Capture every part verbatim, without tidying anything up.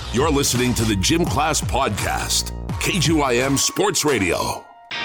You're listening to the Gym Class Podcast, K G Y M Sports Radio.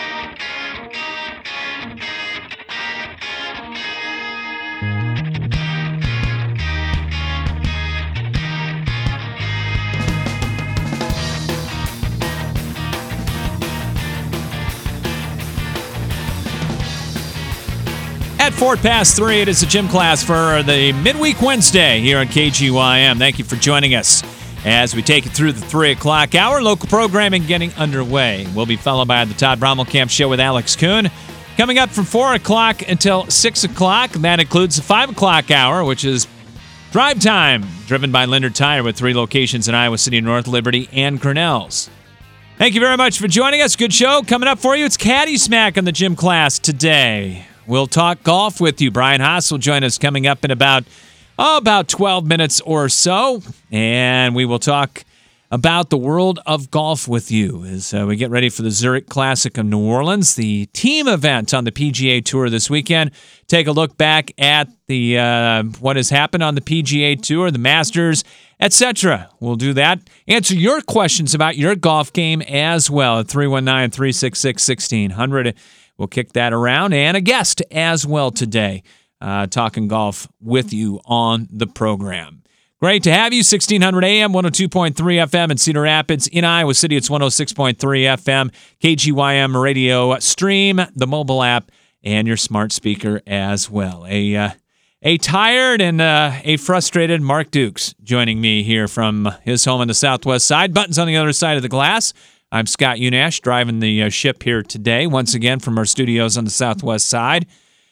At four past three, it is the Gym Class for the midweek Wednesday here on K G Y M. Thank you for joining us as we take you through the three o'clock hour. Local programming getting underway. We'll be followed by the Todd Brommelkamp Show with Alex Kuhn. Coming up from four o'clock until six o'clock. That includes the five o'clock hour, which is Drive Time, driven by Linder Tire with three locations in Iowa City, North Liberty, and Cornell's. Thank you very much for joining us. Good show coming up for you. It's Caddy Smack on the Gym Class today. We'll talk golf with you. Brian Haas will join us coming up in about, oh, about twelve minutes or so. And we will talk about the world of golf with you as uh, we get ready for the Zurich Classic of New Orleans, the team event on the P G A Tour this weekend. Take a look back at the uh, what has happened on the P G A Tour, the Masters, et cetera. We'll do that. Answer your questions about your golf game as well at three one nine, three six six, one six zero zero. We'll kick that around, and a guest as well today, uh, talking golf with you on the program. Great to have you, sixteen hundred A M, one oh two point three F M in Cedar Rapids. In Iowa City, it's one oh six point three F M, K G Y M radio stream, the mobile app, and your smart speaker as well. A uh, a tired and uh, a frustrated Mark Dukes joining me here from his home on the southwest side. Buttons on the other side of the glass. I'm Scott Unash, driving the uh, ship here today, once again from our studios on the southwest side.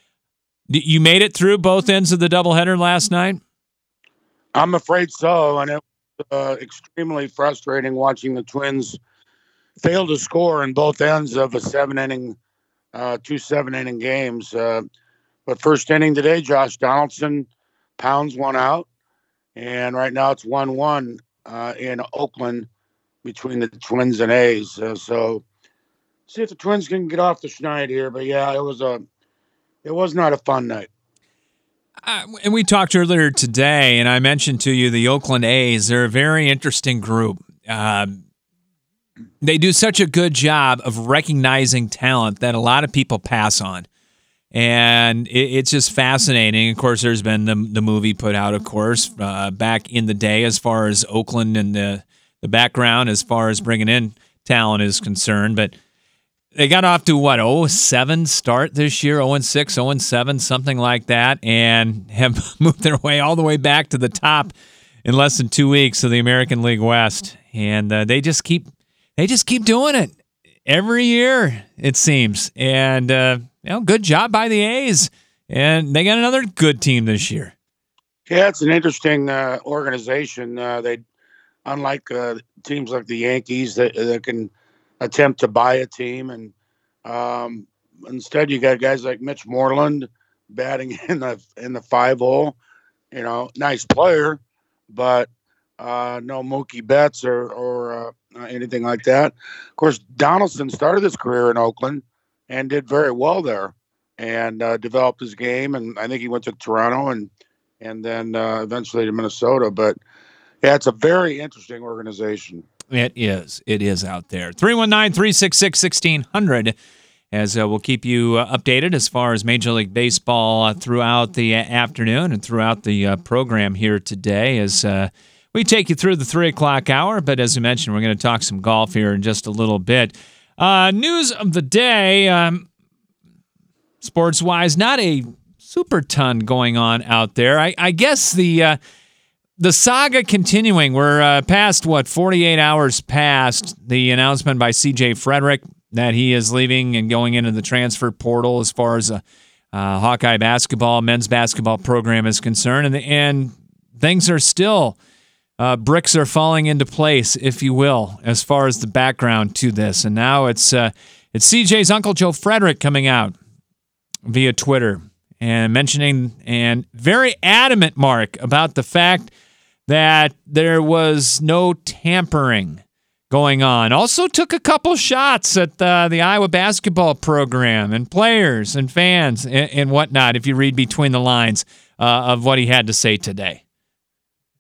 D- you made it through both ends of the doubleheader last night? I'm afraid so, and it was uh, extremely frustrating watching the Twins fail to score in both ends of a seven-inning, uh, two seven-inning games. Uh, but first inning today, Josh Donaldson pounds one out, and right now it's one one uh, in Oakland between the Twins and A's. Uh, so see if the Twins can get off the schneid here. But yeah, it was a, it was not a fun night. Uh, and we talked earlier today, and I mentioned to you the Oakland A's. They're a very interesting group. Um, they do such a good job of recognizing talent that a lot of people pass on. And it, it's just fascinating. Of course, there's been the, the movie put out, of course, uh, back in the day as far as Oakland and the the background as far as bringing in talent is concerned. But they got off to, what, oh seven start this year, oh and six, oh and seven, something like that, and have moved their way all the way back to the top in less than two weeks of the American League West. And uh, they just keep they just keep doing it every year, it seems. And, uh, you know, good job by the A's. And they got another good team this year. Yeah, it's an interesting uh, organization. Uh, they Unlike uh, teams like the Yankees that, that can attempt to buy a team, and um, instead you got guys like Mitch Moreland batting in the in the five hole. You know, nice player, but uh, no Mookie Betts or or uh, anything like that. Of course, Donaldson started his career in Oakland and did very well there, and uh, developed his game. And I think he went to Toronto and and then uh, eventually to Minnesota, but. Yeah, it's a very interesting organization. It is. It is out there. three one nine, three six six, one six zero zero as uh, we'll keep you uh, updated as far as Major League Baseball uh, throughout the uh, afternoon and throughout the uh, program here today as uh, we take you through the three o'clock hour. But as we mentioned, we're going to talk some golf here in just a little bit. Uh, news of the day, um, sports-wise, not a super ton going on out there. I, I guess the... Uh, The saga continuing. We're uh, past, what, forty-eight hours past the announcement by C J Frederick that he is leaving and going into the transfer portal as far as a uh, Hawkeye basketball, men's basketball program is concerned. And, and things are still, uh, bricks are falling into place, if you will, as far as the background to this. And now it's, uh, it's C J's Uncle Joe Frederick coming out via Twitter and mentioning, and very adamant, Mark, about the fact that there was no tampering going on. Also took a couple shots at uh, the Iowa basketball program and players and fans and, and whatnot, if you read between the lines uh, of what he had to say today.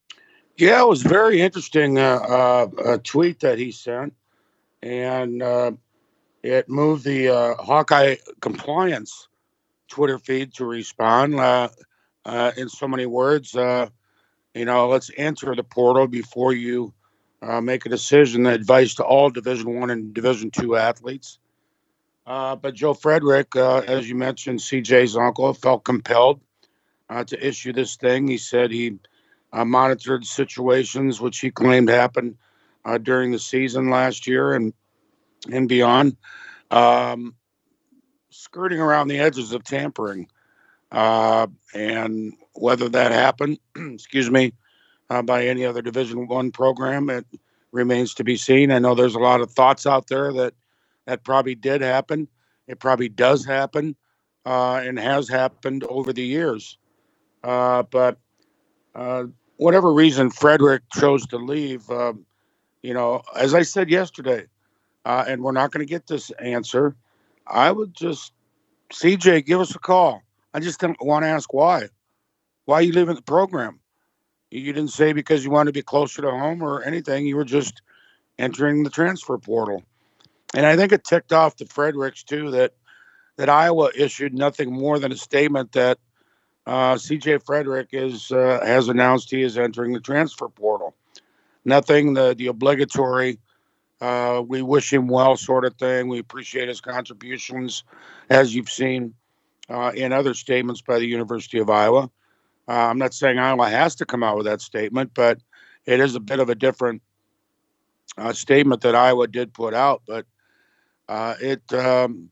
Yeah, it was very interesting uh, uh, a tweet that he sent, and uh, it moved the uh, Hawkeye compliance Twitter feed to respond uh, uh, in so many words. Uh, you know, let's enter the portal before you uh, make a decision. Advice to all Division One and Division Two athletes. Uh, but Joe Frederick, uh, as you mentioned, C J's uncle, felt compelled uh, to issue this thing. He said he uh, monitored situations which he claimed happened uh, during the season last year and and beyond, um, skirting around the edges of tampering. Uh, and whether that happened, excuse me, uh, by any other Division One program, it remains to be seen. I know there's a lot of thoughts out there that that probably did happen. It probably does happen, uh, and has happened over the years. Uh, but uh, whatever reason Frederick chose to leave, uh, you know, as I said yesterday, uh, and we're not going to get this answer, I would just, C J, give us a call. I just don't want to ask why. Why are you leaving the program? You didn't say because you wanted to be closer to home or anything. You were just entering the transfer portal. And I think it ticked off the Fredericks, too, that that Iowa issued nothing more than a statement that uh, C J Frederick is uh, has announced he is entering the transfer portal. Nothing, the, the obligatory, uh, we wish him well sort of thing. We appreciate his contributions, as you've seen uh, in other statements by the University of Iowa. Uh, I'm not saying Iowa has to come out with that statement, but it is a bit of a different uh, statement that Iowa did put out. But uh, it, um,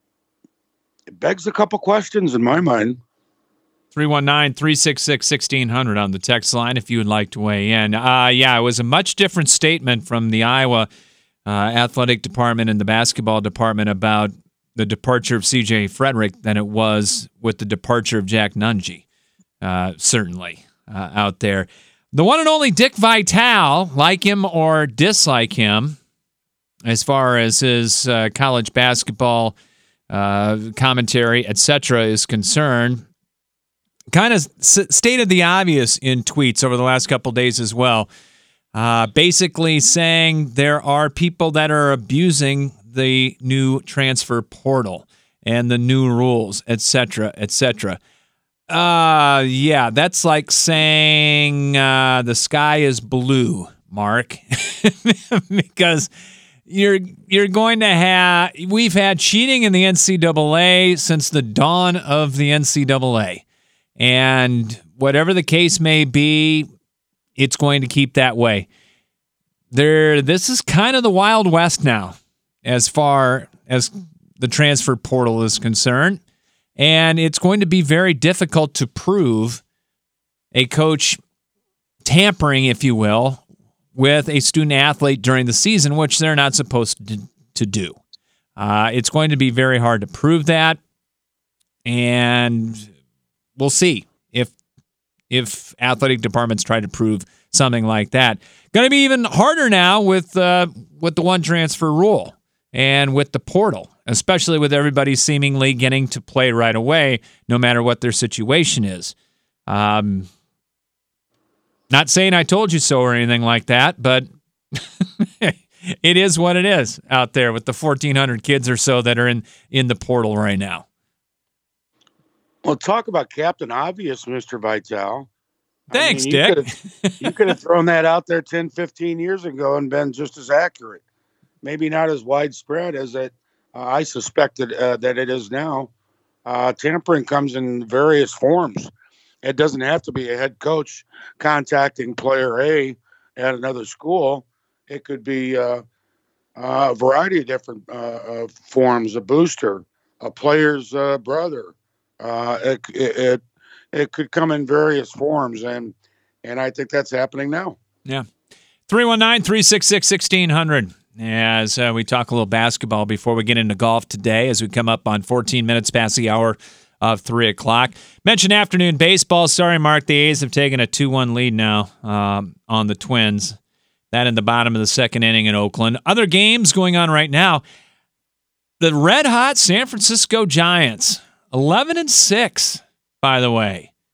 it begs a couple questions in my mind. three one nine, three six six, one six zero zero on the text line if you would like to weigh in. Uh, yeah, it was a much different statement from the Iowa uh, athletic department and the basketball department about the departure of C J Frederick than it was with the departure of Jack Nunge, uh, certainly, uh, out there. The one and only Dick Vitale, like him or dislike him, as far as his uh, college basketball uh, commentary, et cetera, is concerned, kind of s- stated the obvious in tweets over the last couple days as well. Uh, basically saying there are people that are abusing the new transfer portal and the new rules, et cetera, et cetera. Uh, yeah, that's like saying uh, the sky is blue, Mark, because you're you're going to have we've had cheating in the N C double A since the dawn of the N C double A, and whatever the case may be, it's going to keep that way. There, this is kind of the Wild West now, as far as the transfer portal is concerned. And it's going to be very difficult to prove a coach tampering, if you will, with a student athlete during the season, which they're not supposed to, to do. Uh, it's going to be very hard to prove that. And we'll see if if athletic departments try to prove something like that. Going to be even harder now with uh, with the one transfer rule and with the portal, especially with everybody seemingly getting to play right away, no matter what their situation is. Um, not saying I told you so or anything like that, but it is what it is out there with the fourteen hundred kids or so that are in, in the portal right now. Well, talk about Captain Obvious, Mister Vitale. Thanks, I mean, you Dick. Could've, you could have thrown that out there ten, fifteen years ago and been just as accurate. Maybe not as widespread as it, uh, I suspected uh, that it is now. Uh, tampering comes in various forms. It doesn't have to be a head coach contacting player A at another school. It could be uh, a variety of different uh, uh, forms. A booster, a player's uh, brother. Uh, it, it it could come in various forms, and and I think that's happening now. Yeah. three one nine, three six six, one six zero zero as uh, we talk a little basketball before we get into golf today as we come up on fourteen minutes past the hour of three o'clock. Mentioned afternoon baseball. Sorry, Mark, the A's have taken a two one lead now um, on the Twins. That in the bottom of the second inning in Oakland. Other games going on right now. The red-hot San Francisco Giants, eleven and six, by the way.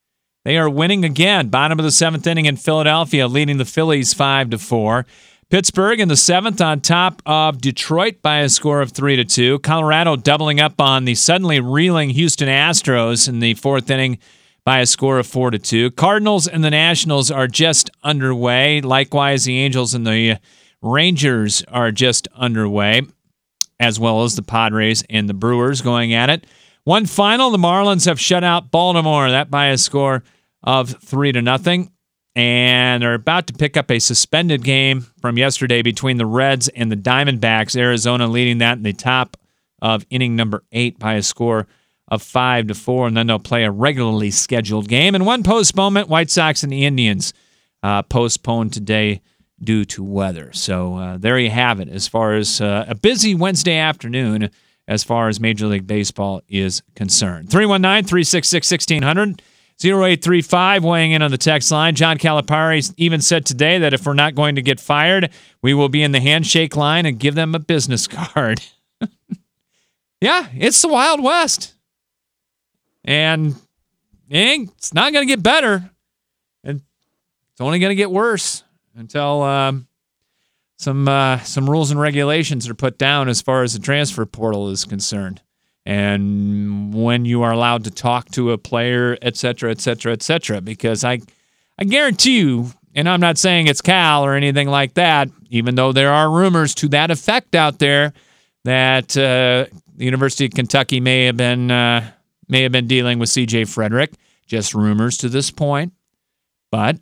They are winning again. Bottom of the seventh inning in Philadelphia, leading the Phillies five to four. Pittsburgh in the seventh on top of Detroit by a score of three to two. Colorado doubling up on the suddenly reeling Houston Astros in the fourth inning by a score of four to two. Cardinals and the Nationals are just underway. Likewise, the Angels and the Rangers are just underway, as well as the Padres and the Brewers going at it. One final, the Marlins have shut out Baltimore, that by a score of three to nothing. And are about to pick up a suspended game from yesterday between the Reds and the Diamondbacks. Arizona leading that in the top of inning number eight by a score of five to four, and then they'll play a regularly scheduled game. And one postponement, White Sox and the Indians uh, postponed today due to weather. So uh, there you have it as far as uh, a busy Wednesday afternoon as far as Major League Baseball is concerned. three one nine, three six six, one six zero zero. oh eight three five weighing in on the text line. John Calipari even said today that if we're not going to get fired, we will be in the handshake line and give them a business card. Yeah, it's the Wild West. And it's not going to get better. And it's only going to get worse until um, some uh, some rules and regulations are put down as far as the transfer portal is concerned. And when you are allowed to talk to a player, et cetera, et cetera, et cetera. Because I, I guarantee you, and I'm not saying it's Cal or anything like that, even though there are rumors to that effect out there that uh, the University of Kentucky may have been uh, may have been dealing with C J Frederick. Just rumors to this point. But,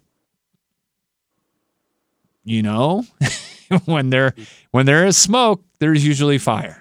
you know, when there when there is smoke, there's usually fire.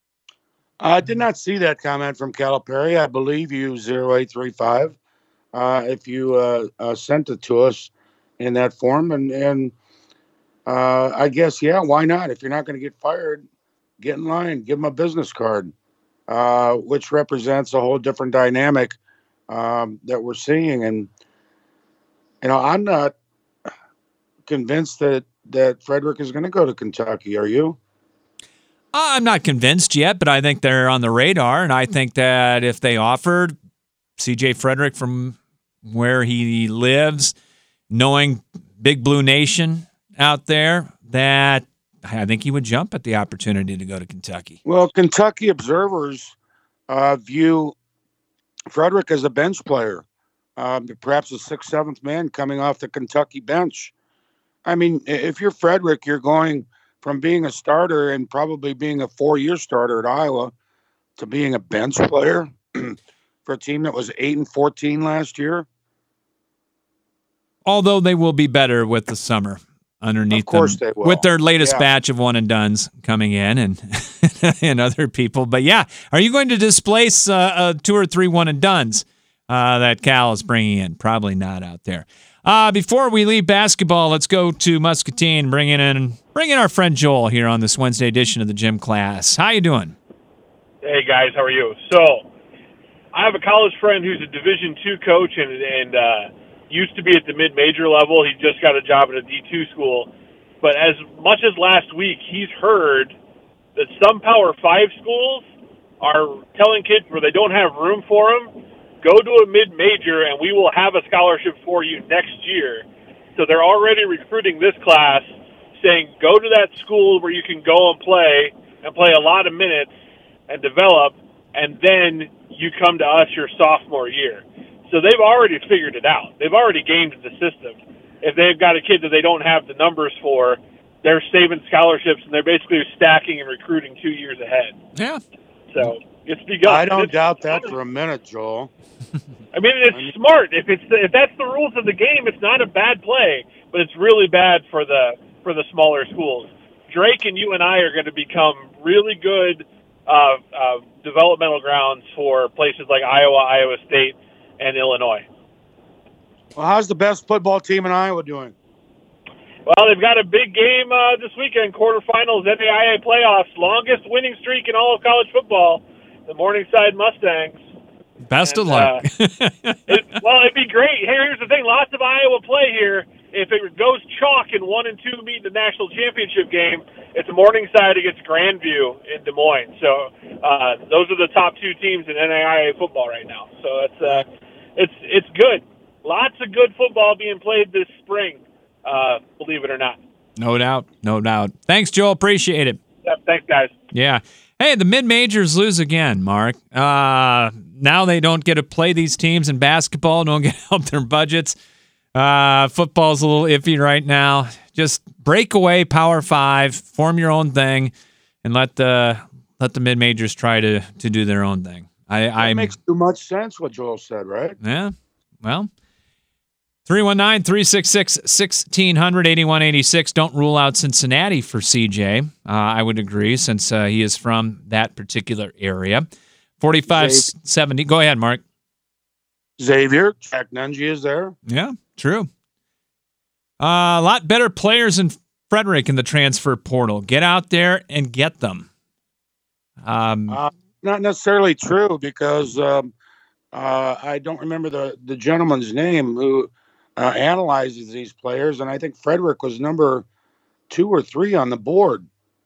I did not see that comment from Calipari. I believe you, zero eight three five. Uh, if you uh, uh, sent it to us in that form. And, and uh, I guess, yeah, why not? If you're not going to get fired, get in line, give them a business card, uh, which represents a whole different dynamic um, that we're seeing. And, you know, I'm not convinced that, that Frederick is going to go to Kentucky. Are you? I'm not convinced yet, but I think they're on the radar, and I think that if they offered C J Frederick from where he lives, knowing Big Blue Nation out there, that I think he would jump at the opportunity to go to Kentucky. Well, Kentucky observers uh, view Frederick as a bench player, um, perhaps a sixth, seventh man coming off the Kentucky bench. I mean, if you're Frederick, you're going from being a starter and probably being a four-year starter at Iowa to being a bench player for a team that was eight and fourteen last year. Although they will be better with the summer underneath of course them, they will. with their latest yeah. batch of one and dones coming in and and other people. But yeah, are you going to displace uh, uh, two or three one and dones uh, that Cal is bringing in? Probably not out there. Uh, before we leave basketball, let's go to Muscatine, bring in bring in our friend Joel here on this Wednesday edition of the Gym Class. How you doing? Hey guys, how are you? So, I have a college friend who's a Division two coach and and uh, used to be at the mid-major level. He just got a job at a D two school, but as much as last week, he's heard that some Power Five schools are telling kids where they don't have room for them, go to a mid-major and we will have a scholarship for you next year. So they're already recruiting this class, saying go to that school where you can go and play and play a lot of minutes and develop, and then you come to us your sophomore year. So they've already figured it out. They've already gamed the system. If they've got a kid that they don't have the numbers for, they're saving scholarships, and they're basically stacking and recruiting two years ahead. Yeah. So it's begun. I don't it's, doubt that for a minute, Joel. I mean, it's smart. If it's the, if that's the rules of the game, it's not a bad play, but it's really bad for the for the smaller schools. Drake and you and I are going to become really good uh, uh, developmental grounds for places like Iowa, Iowa State, and Illinois. Well, how's the best football team in Iowa doing? Well, they've got a big game uh, this weekend, quarterfinals, N A I A playoffs, longest winning streak in all of college football, the Morningside Mustangs. Best and, of luck. uh, it, well, it'd be great. Here, here's the thing. Lots of Iowa play here. If it goes chalk and one and two meet in the national championship game, it's Morningside against Grandview in Des Moines. So uh, those are the top two teams in N A I A football right now. So it's uh, it's it's good. A lots of good football being played this spring, uh, believe it or not. No doubt. No doubt. Thanks, Joel. Appreciate it. Yep, thanks, guys. Yeah. Hey, the mid-majors lose again, Mark. Uh, now they don't get to play these teams in basketball, don't get to help their budgets. Uh, football's a little iffy right now. Just break away Power Five, form your own thing, and let the let the mid-majors try to, to do their own thing. I, That I'm, makes too much sense what Joel said, right? Yeah, well, three one nine, three six six, one six zero zero, eighty-one eighty-six. Don't rule out Cincinnati for C J. Uh, I would agree, since uh, he is from that particular area. forty-five seventy. Go ahead, Mark. Xavier, Jack Nungy is there. Yeah, true. Uh, a lot better players in Frederick in the transfer portal. Get out there and get them. Um, Uh, not necessarily true, because um, uh, I don't remember the, the gentleman's name who uh, analyzes these players, and I think Frederick was number two or three on the board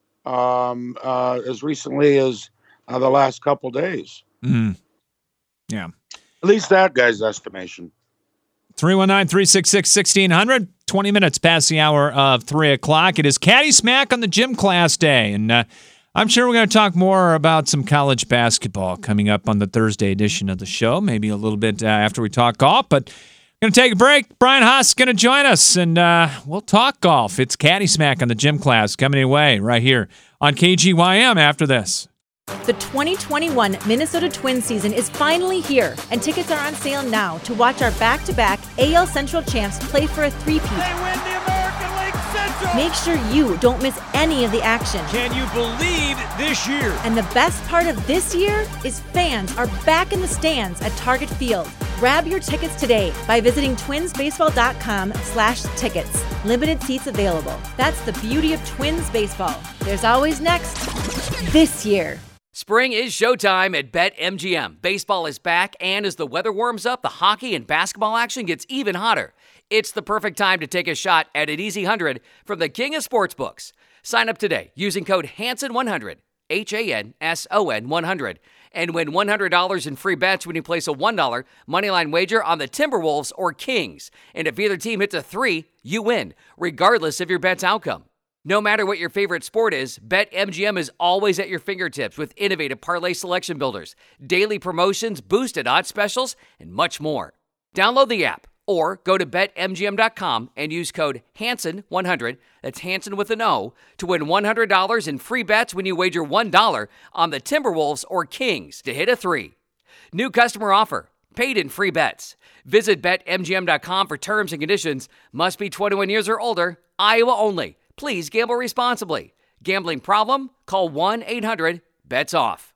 um, uh, as recently as uh, the last couple days. mm, yeah. At least that guy's estimation. three one nine, three six six, one six zero zero. twenty minutes past the hour of three o'clock. It is Caddy Smack on the Gym Class Day. And uh, I'm sure we're going to talk more about some college basketball coming up on the Thursday edition of the show, maybe a little bit uh, after we talk golf. But we're going to take a break. Brian Haas is going to join us, and uh, we'll talk golf. It's Caddy Smack on the Gym Class coming your way right here on K G Y M after this. The twenty twenty-one Minnesota Twins season is finally here, and tickets are on sale now to watch our back-to-back A L Central champs play for a three-peat. They win the American League Central! Make sure you don't miss any of the action. Can you believe this year? And the best part of this year is fans are back in the stands at Target Field. Grab your tickets today by visiting twinsbaseball.com slash tickets. Limited seats available. That's the beauty of Twins baseball. There's always next this year. Spring is showtime at BetMGM. Baseball is back, and as the weather warms up, the hockey and basketball action gets even hotter. It's the perfect time to take a shot at an easy hundred from the king of sportsbooks. Sign up today using code Hanson one hundred, H A N S O N one hundred, and win one hundred dollars in free bets when you place a one dollar moneyline wager on the Timberwolves or Kings. And if either team hits a three, you win, regardless of your bet's outcome. No matter what your favorite sport is, BetMGM is always at your fingertips with innovative parlay selection builders, daily promotions, boosted odds specials, and much more. Download the app or go to bet M G M dot com and use code Hanson one hundred, that's Hanson with an O, to win one hundred dollars in free bets when you wager one dollar on the Timberwolves or Kings to hit a three. New customer offer. Paid in free bets. Visit bet M G M dot com for terms and conditions. Must be twenty-one years or older. Iowa only. Please gamble responsibly. Gambling problem? Call one eight hundred bets off.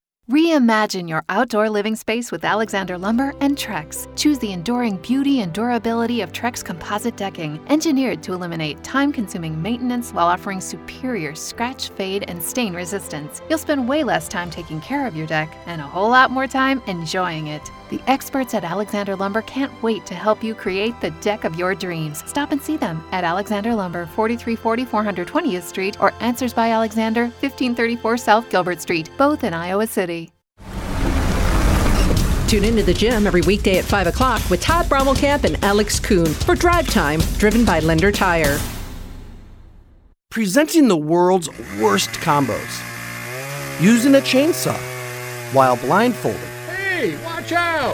Reimagine your outdoor living space with Alexander Lumber and Trex. Choose the enduring beauty and durability of Trex composite decking, engineered to eliminate time-consuming maintenance while offering superior scratch, fade, and stain resistance. You'll spend way less time taking care of your deck and a whole lot more time enjoying it. The experts at Alexander Lumber can't wait to help you create the deck of your dreams. Stop and see them at Alexander Lumber, forty-three forty four hundred twentieth Street, or Answers by Alexander, fifteen thirty-four South Gilbert Street, both in Iowa City. Tune into the gym every weekday at five o'clock with Todd Brommelkamp and Alex Kuhn for Drive Time, driven by Lender Tire. Presenting the world's worst combos. Using a chainsaw while blindfolded. Hey, watch out!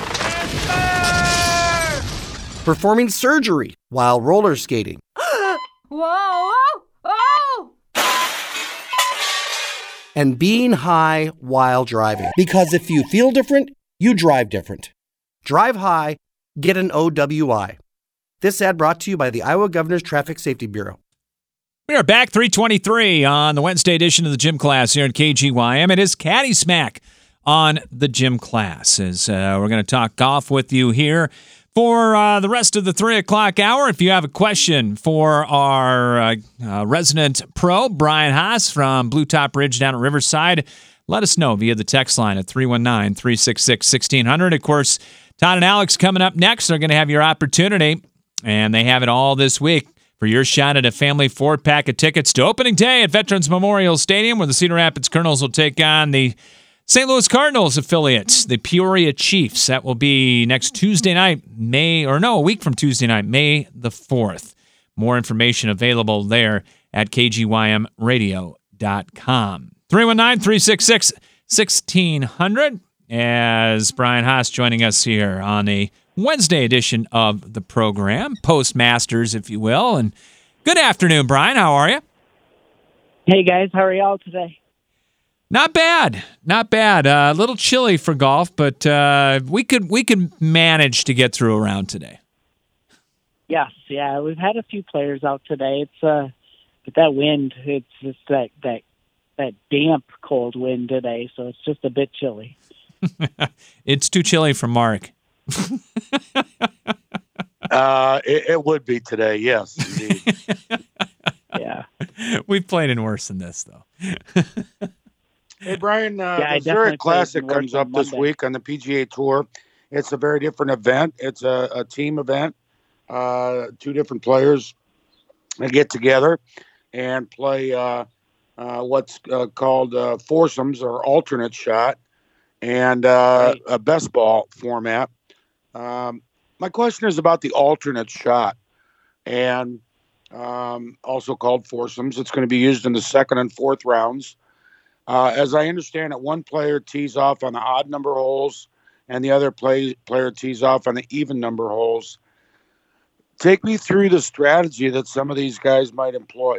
Performing surgery while roller skating. Whoa! Oh! And being high while driving. Because if you feel different, you drive different. Drive high, get an O W I. This ad brought to you by the Iowa Governor's Traffic Safety Bureau. We are back, three twenty-three on the Wednesday edition of the Gym Class here at K G Y M. It is Caddy Smack on the Gym Class. As uh, we're going to talk golf with you here for uh, the rest of the three o'clock hour. If you have a question for our uh, uh, resident pro, Brian Haas from Blue Top Ridge down at Riverside, let us know via the text line at three one nine, three six six, one six zero zero. Of course, Todd and Alex coming up next. They're going to have your opportunity, and they have it all this week for your shot at a family four-pack of tickets to opening day at Veterans Memorial Stadium, where the Cedar Rapids Colonels will take on the Saint Louis Cardinals affiliates, the Peoria Chiefs. That will be next Tuesday night, May, or no, a week from Tuesday night, May the fourth. More information available there at k g y m radio dot com. three one nine, three six six, one six zero zero as Brian Haas joining us here on a Wednesday edition of the program, Postmasters, if you will. And good afternoon, Brian. How are you? Hey, guys. How are y'all today? Not bad. Not bad. Uh, a little chilly for golf, but uh, we could we could manage to get through a round today. Yes, yeah. We've had a few players out today. It's uh, but that wind, it's just that, that, that damp, cold wind today, so it's just a bit chilly. It's too chilly for Mark. uh, it, it would be today, yes, indeed. Yeah. We've played in worse than this, though. Hey, Brian, uh, yeah, the Zurich Classic comes up this week on the P G A Tour. It's a very different event. It's a, a team event. Uh, two different players get together and play uh, uh, what's uh, called uh, foursomes or alternate shot and uh, right. a best ball format. Um, my question is about the alternate shot and um, also called foursomes. It's going to be used in the second and fourth rounds. Uh, as I understand it, one player tees off on the odd number holes and the other play, player tees off on the even number holes. Take me through the strategy that some of these guys might employ.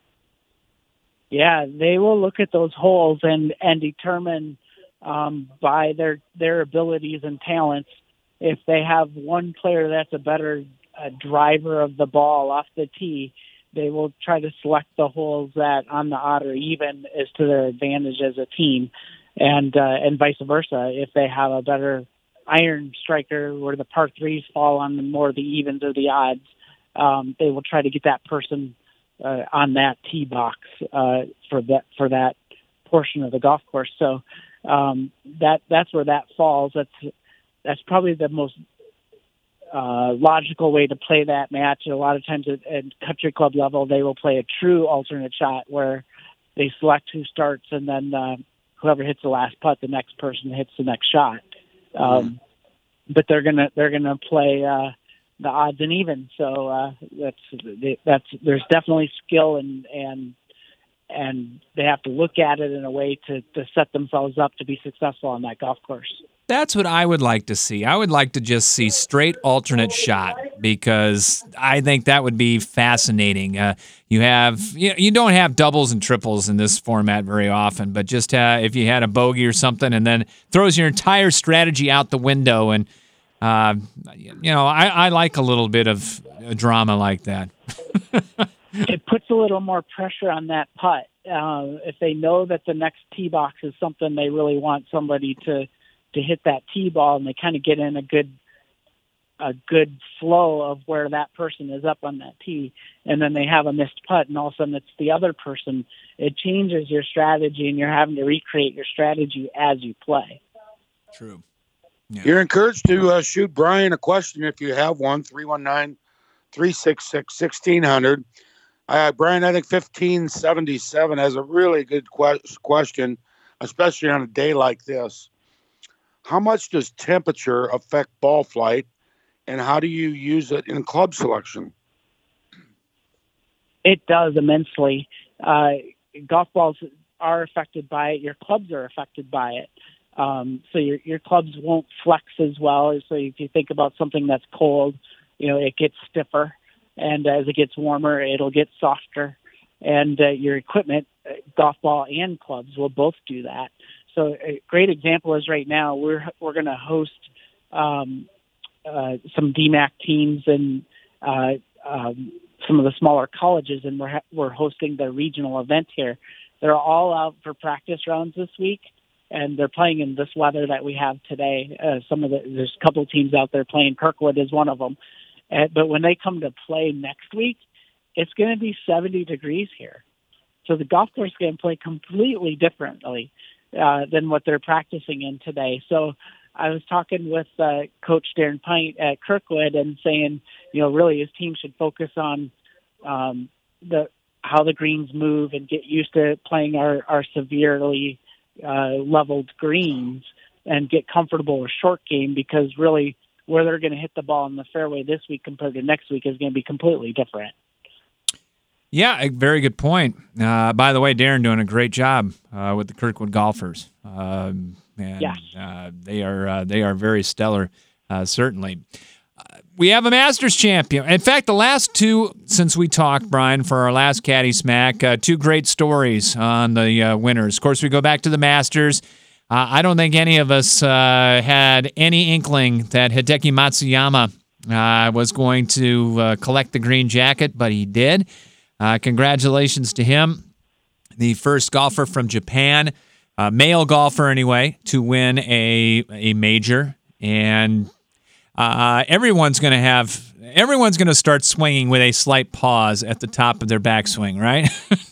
Yeah, they will look at those holes and, and determine um, by their, their abilities and talents if they have one player that's a better uh, driver of the ball off the tee. They will try to select the holes that on the odd or even is to their advantage as a team, and uh, and vice versa. If they have a better iron striker where the par threes fall on the more the evens or the odds, um, they will try to get that person uh, on that tee box uh, for that for that portion of the golf course. So um, that that's where that falls. That's that's probably the most Uh, logical way to play that match. A lot of times at, at country club level, they will play a true alternate shot where they select who starts and then uh, whoever hits the last putt, the next person hits the next shot. Um, mm. But they're gonna they're gonna play uh, the odds and evens. So uh, that's that's there's definitely skill and and and they have to look at it in a way to, to set themselves up to be successful on that golf course. That's what I would like to see. I would like to just see straight alternate shot because I think that would be fascinating. Uh, you have you, you don't have doubles and triples in this format very often, but just uh, if you had a bogey or something and then throws your entire strategy out the window. And, uh, you know, I, I like a little bit of drama like that. It puts a little more pressure on that putt. Uh, if they know that the next tee box is something they really want somebody to to hit that tee ball, and they kind of get in a good a good flow of where that person is up on that tee, and then they have a missed putt, and all of a sudden it's the other person. It changes your strategy, and you're having to recreate your strategy as you play. True. Yeah. You're encouraged to uh, shoot Brian a question if you have one, three one nine, three six six, one six zero zero. Uh, Brian, I think fifteen seventy-seven has a really good que- question, especially on a day like this. How much does temperature affect ball flight, and how do you use it in club selection? It does immensely. Uh, golf balls are affected by it. Your clubs are affected by it. Um, so your your clubs won't flex as well. So if you think about something that's cold, you know, it gets stiffer. And as it gets warmer, it'll get softer. And uh, your equipment, golf ball and clubs, will both do that. So a great example is right now we're we're going to host um, uh, some D MAC teams and uh, um, some of the smaller colleges, and we're ha- we're hosting the regional event here. They're all out for practice rounds this week, and they're playing in this weather that we have today. Uh, some of the there's a couple of teams out there playing. Kirkwood is one of them. Uh, but when they come to play next week, it's going to be seventy degrees here. So the golf course is going to play completely differently uh, than what they're practicing in today. So I was talking with uh, Coach Darren Pint at Kirkwood and saying, you know, really his team should focus on um, the how the greens move and get used to playing our, our severely uh, leveled greens and get comfortable with short game, because really where they're going to hit the ball in the fairway this week compared to next week is going to be completely different. Yeah, a very good point. Uh, by the way, Darren doing a great job uh, with the Kirkwood golfers. Um, and yes. uh, they are uh, they are very stellar, uh, certainly. Uh, we have a Masters champion. In fact, the last two, since we talked, Brian, for our last Caddy Smack, uh, two great stories on the uh, winners. Of course, we go back to the Masters. Uh, I don't think any of us uh, had any inkling that Hideki Matsuyama uh, was going to uh, collect the green jacket, but he did. Uh, congratulations to him, the first golfer from Japan, uh, male golfer anyway, to win a a major. And uh, everyone's going to have everyone's going to start swinging with a slight pause at the top of their backswing, right?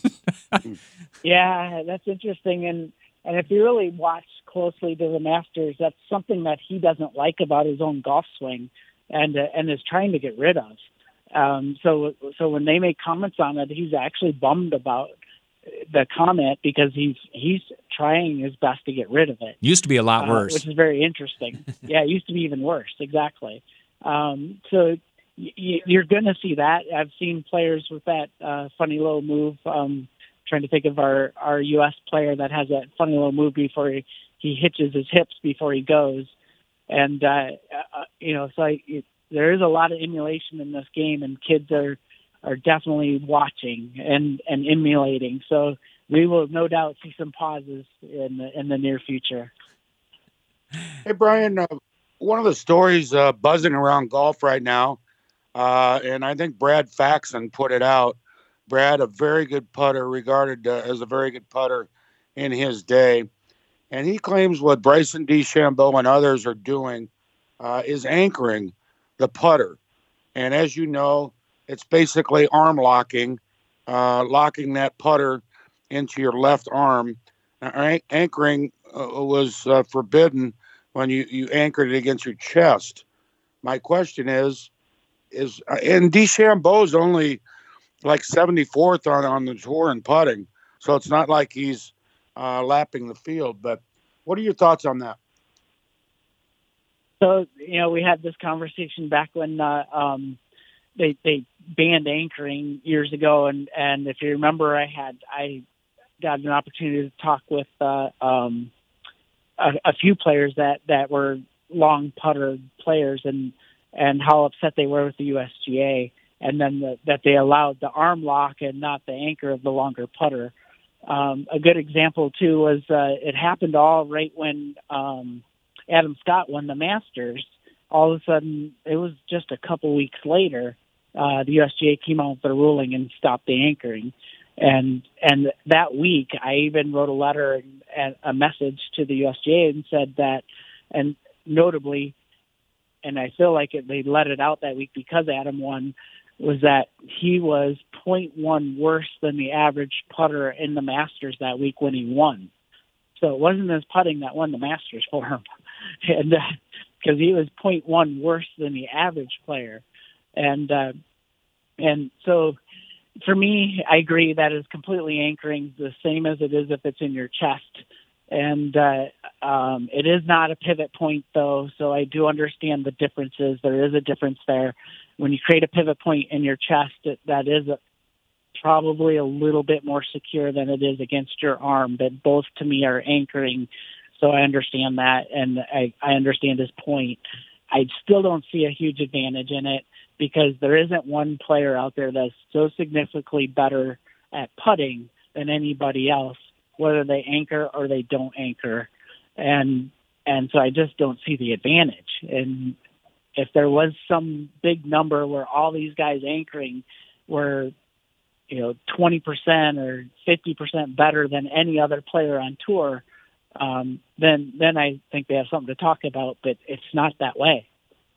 Yeah, that's interesting. And and if you really watch closely to the Masters, that's something that he doesn't like about his own golf swing, and uh, and is trying to get rid of. Um, so, so when they make comments on it, he's actually bummed about the comment, because he's he's trying his best to get rid of it. Used to be a lot worse, uh, which is very interesting. Yeah, it used to be even worse. Exactly. Um, so y- you're going to see that. I've seen players with that uh, funny little move. Um, trying to think of our our U S player that has that funny little move before he, he hitches his hips before he goes, and uh, uh, you know, so I. It, there is a lot of emulation in this game, and kids are, are definitely watching and, and emulating. So we will no doubt see some pauses in the, in the near future. Hey, Brian, uh, one of the stories uh, buzzing around golf right now, uh, and I think Brad Faxon put it out. Brad, a very good putter, regarded uh, as a very good putter in his day. And he claims what Bryson DeChambeau and others are doing uh, is anchoring the putter. And as you know, it's basically arm locking, uh, locking that putter into your left arm. Uh, anchoring uh, was uh, forbidden when you, you anchored it against your chest. My question is, is uh, and DeChambeau's only like seventy-fourth on, on the tour in putting, so it's not like he's uh, lapping the field. But what are your thoughts on that? So, you know, we had this conversation back when uh, um, they they banned anchoring years ago, and, and if you remember, I had I got an opportunity to talk with uh, um, a, a few players that, that were long putter players, and and how upset they were with the U S G A, and then the, that they allowed the arm lock and not the anchor of the longer putter. Um, a good example too was uh, it happened all right when. Um, Adam Scott won the Masters. All of a sudden, it was just a couple weeks later, uh, the U S G A came out with a ruling and stopped the anchoring. And and that week, I even wrote a letter and a message to the U S G A and said that, and notably, and I feel like it, they let it out that week because Adam won, was that he was point one worse than the average putter in the Masters that week when he won. So it wasn't his putting that won the Masters for him, and because uh, he was point one worse than the average player, and uh, and so for me, I agree that is completely anchoring, the same as it is if it's in your chest, and uh, um, it is not a pivot point though. So I do understand the differences. There is a difference there. When you create a pivot point in your chest, it, that is a probably a little bit more secure than it is against your arm, but both to me are anchoring. So I understand that, and I, I understand his point. I still don't see a huge advantage in it, because there isn't one player out there that's so significantly better at putting than anybody else, whether they anchor or they don't anchor. And, and so I just don't see the advantage. And if there was some big number where all these guys anchoring were, you know, twenty percent or fifty percent better than any other player on tour, um, then then I think they have something to talk about, but it's not that way.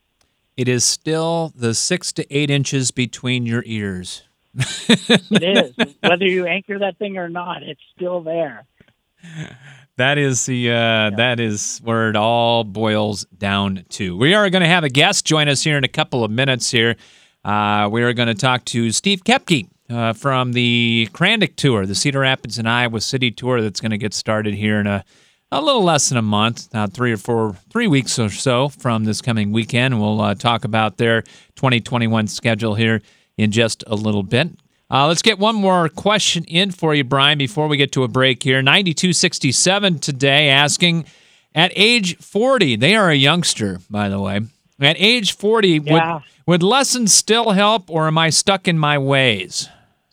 It is still the six to eight inches between your ears. It is. Whether you anchor that thing or not, it's still there. That is the uh, yeah. that is where it all boils down to. We are going to have a guest join us here in a couple of minutes here. Uh, we are going to talk to Steve Koepke uh, from the Krandic Tour, the Cedar Rapids and Iowa City Tour that's going to get started here in a, a little less than a month, uh, three or four, three weeks or so from this coming weekend. We'll uh, talk about their twenty twenty-one schedule here in just a little bit. Uh, let's get one more question in for you, Brian, before we get to a break here. ninety-two sixty-seven today asking, at age forty, they are a youngster, by the way. At age forty, yeah. would, would lessons still help, or am I stuck in my ways?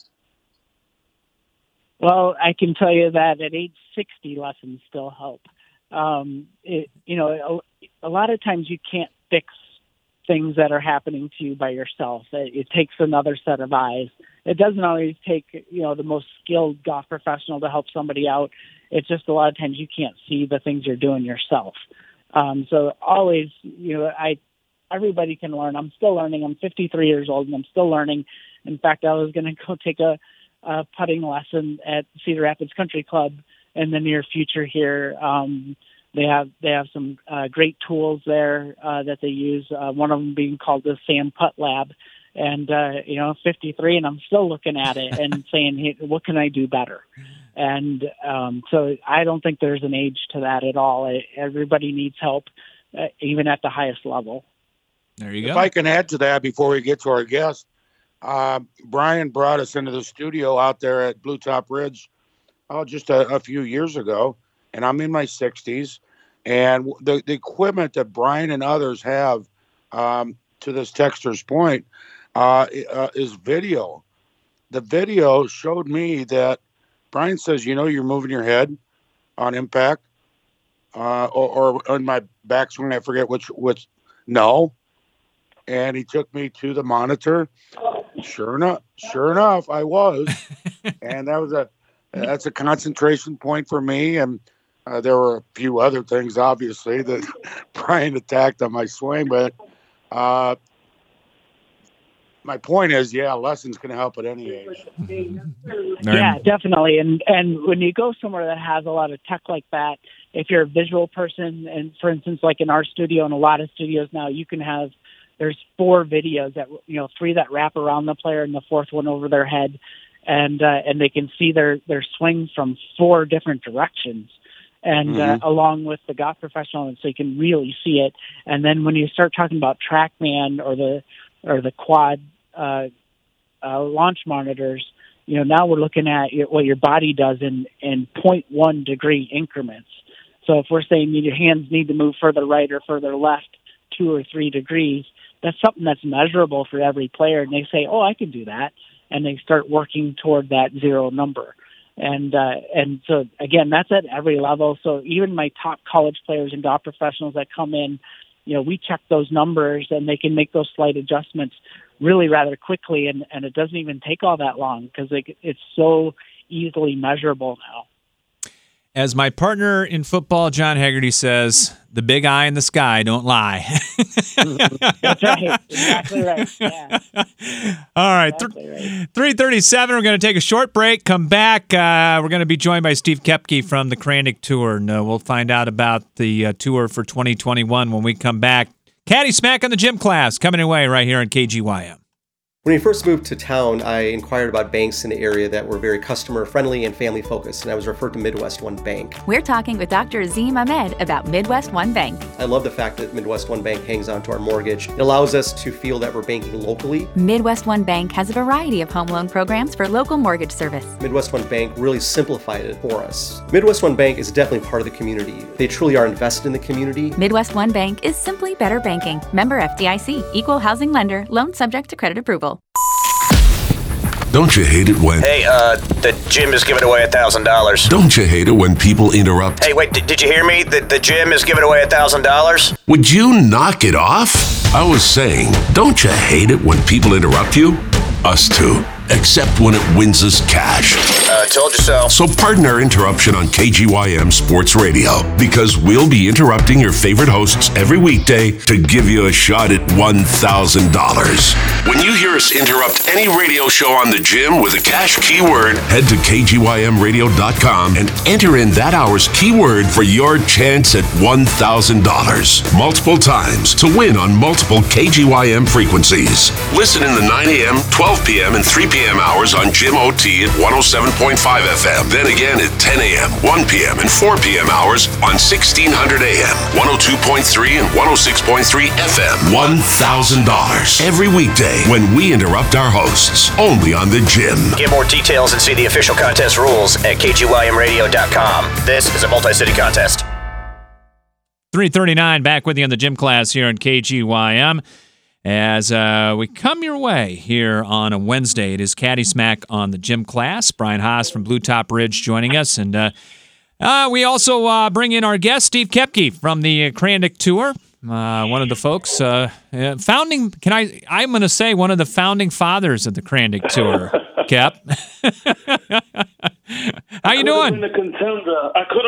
Well, I can tell you that at age sixty, lessons still help. Um, it, you know, a, a lot of times you can't fix things that are happening to you by yourself. It, it takes another set of eyes. It doesn't always take, you know, the most skilled golf professional to help somebody out. It's just a lot of times you can't see the things you're doing yourself. Um, so always, you know, I everybody can learn. I'm still learning. I'm fifty-three years old, and I'm still learning. In fact, I was going to go take a, a putting lesson at Cedar Rapids Country Club in the near future here. Um, they have they have some uh, great tools there uh, that they use. Uh, one of them being called the Sam Putt Lab. And, uh, you know, fifty-three, and I'm still looking at it and saying, hey, what can I do better? And um, so I don't think there's an age to that at all. It, everybody needs help, uh, even at the highest level. There you go. If I can add to that before we get to our guest, uh, Brian brought us into the studio out there at Blue Top Ridge oh, just a, a few years ago, and I'm in my sixties. And the, the equipment that Brian and others have, um, to this texter's point, Uh, uh, is video. The video showed me that Brian says, you know, you're moving your head on impact uh, or, or on my backswing. I forget which, which, no. And he took me to the monitor. Sure enough, sure enough, I was. And that was a, that's a concentration point for me. And uh, there were a few other things, obviously, that Brian attacked on my swing, but uh, my point is, yeah, lessons can help at any age. Yeah, definitely. And and when you go somewhere that has a lot of tech like that, if you're a visual person, and for instance, like in our studio and a lot of studios now, you can have, there's four videos that, you know, three that wrap around the player and the fourth one over their head. And uh, and they can see their, their swing from four different directions. And Mm-hmm. uh, along with the golf professional, and so you can really see it. And then when you start talking about TrackMan or the or the quad uh, uh, launch monitors, you know, now we're looking at what your body does in in zero point one degree increments. So if we're saying your hands need to move further right or further left two or three degrees, that's something that's measurable for every player. And they say, oh, I can do that. And they start working toward that zero number. And uh, and so, again, that's at every level. So even my top college players and golf professionals that come in, you know, we check those numbers and they can make those slight adjustments really rather quickly. And, and it doesn't even take all that long because it, it's so easily measurable now. As my partner in football, John Haggerty, says, the big eye in the sky don't lie. That's right. Exactly right. Yeah. All right. Exactly right. three thirty-seven, we're going to take a short break, come back. Uh, we're going to be joined by Steve Koepke from the Krandic Tour, and uh, we'll find out about the uh, tour for twenty twenty-one when we come back. Caddy Smack on the Gym Class coming away right here on K G Y M. When we first moved to town, I inquired about banks in the area that were very customer-friendly and family-focused, and I was referred to Midwest One Bank. We're talking with Doctor Azim Ahmed about Midwest One Bank. I love the fact that Midwest One Bank hangs on to our mortgage. It allows us to feel that we're banking locally. Midwest One Bank has a variety of home loan programs for local mortgage service. Midwest One Bank really simplified it for us. Midwest One Bank is definitely part of the community. They truly are invested in the community. Midwest One Bank is simply better banking. Member F D I C, equal housing lender, loan subject to credit approval. Don't you hate it when... Hey, uh, the gym is giving away a thousand dollars. Don't you hate it when people interrupt? Hey, wait, did, did you hear me? The, the gym is giving away a thousand dollars? Would you knock it off? I was saying, don't you hate it when people interrupt you? Us too. Except when it wins us cash. Uh, told you so. So pardon our interruption on K G Y M Sports Radio, because we'll be interrupting your favorite hosts every weekday to give you a shot at one thousand dollars. When you hear us interrupt any radio show on the gym with a cash keyword, head to K G Y M radio dot com and enter in that hour's keyword for your chance at one thousand dollars. Multiple times to win on multiple K G Y M frequencies. Listen in the nine a.m., twelve p.m., and three p.m. p.m. hours on Jim O T at one oh seven point five F M. Then again at ten a.m., one p.m., and four p.m. hours on sixteen hundred A M, one oh two point three and one oh six point three F M. one thousand dollars every weekday when we interrupt our hosts. Only on The Jim. Get more details and see the official contest rules at K G Y M radio dot com. This is a multi-city contest. three thirty-nine back with you on the gym class here on K G Y M. As uh, we come your way here on a Wednesday, it is Caddy Smack on the gym class. Brian Haas from Blue Top Ridge joining us. And uh, uh, we also uh, bring in our guest, Steve Koepke from the Krandic Tour. Uh, one of the folks, uh, uh, founding, can I, I'm going to say one of the founding fathers of the Krandic Tour, Kep. How you doing? I could have been a contender. I could